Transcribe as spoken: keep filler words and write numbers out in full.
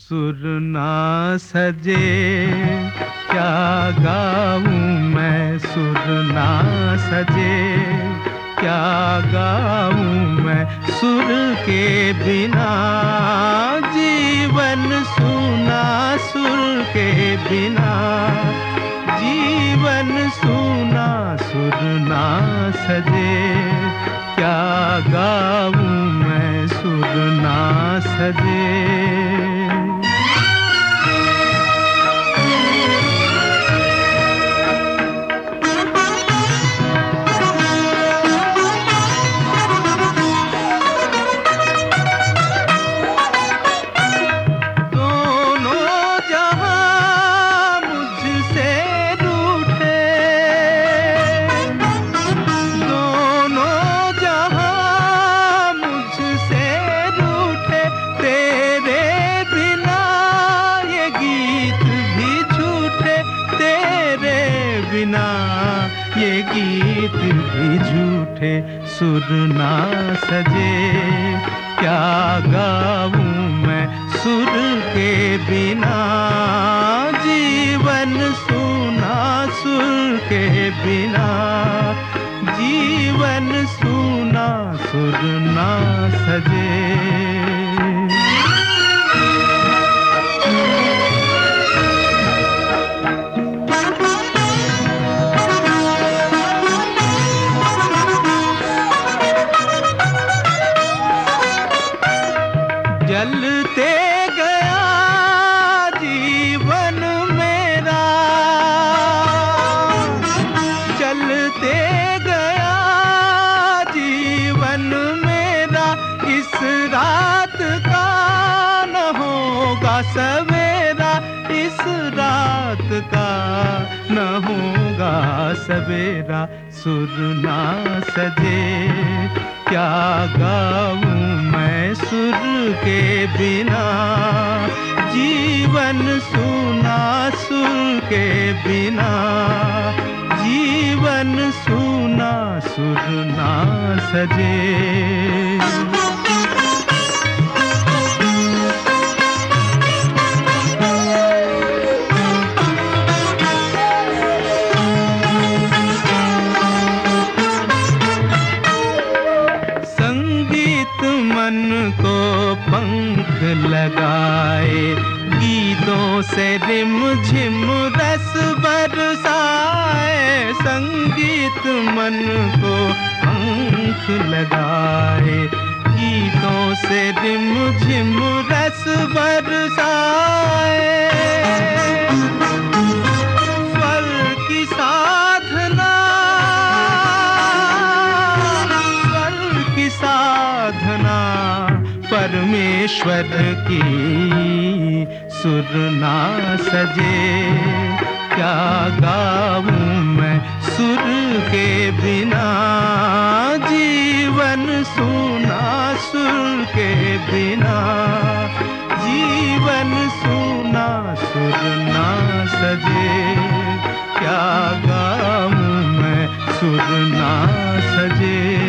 सुर ना सजे क्या गाऊं मैं, सुर ना सजे क्या गाऊं मैं, सुर के बिना जीवन सूना, सुर के बिना जीवन सूना। सुर ना सजे क्या गाऊं मैं, सुर ना सजे। ये गीत भी झूठे, सुर ना सजे क्या गाऊं मैं, सुर के बिना जीवन सूना, सुर के बिना जीवन सूना। सुर ना सजे। जलते गया जीवन मेरा, चलते गया जीवन मेरा, इस रात का न होगा सवेरा, इस रात का न होगा सवेरा। सुर ना सजे क्या गाऊं मैं, सुर के बिना जीवन सूना, सुर के बिना जीवन सूना। सुर ना सजे। मन को पंख लगाए, गीतों से रिम झिम रस बरसाए। संगीत मन को पंख लगाए, गीतों से रिम झिम रस बरसाए। स्वर की साधना, स्वर की साधना परमेश्वर की। सुर ना सजे क्या गाऊं मैं, सुर के बिना जीवन सूना, सुर के बिना जीवन सूना। सुर ना सजे क्या गाऊं मैं, सुर ना सजे।